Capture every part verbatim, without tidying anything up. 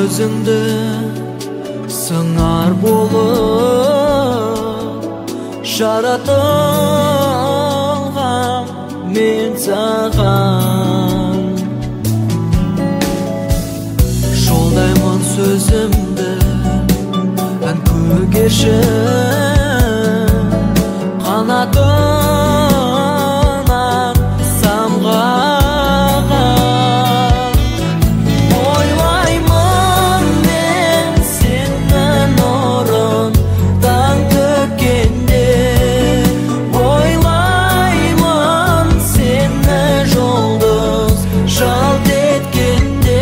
өзіңді сыңар болып жаратылғам мен саған. Жолдаймын сөзімді ән көгершін қанатынан самғаған. Ойлаймын мен сені нұрын таң төккенде, ойлаймын сені жұлдыз жалт еткенде,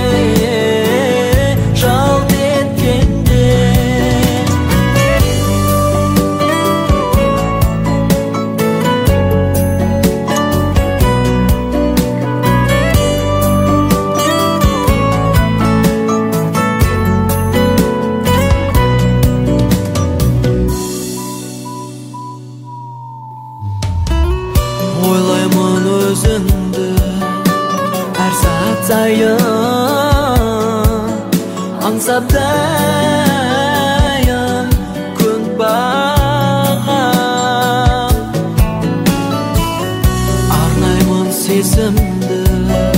жалт еткенде. Ойлаймын өзіңді әр сәт сайын, аңсап дайым күн бағам. Арнаймын сезімді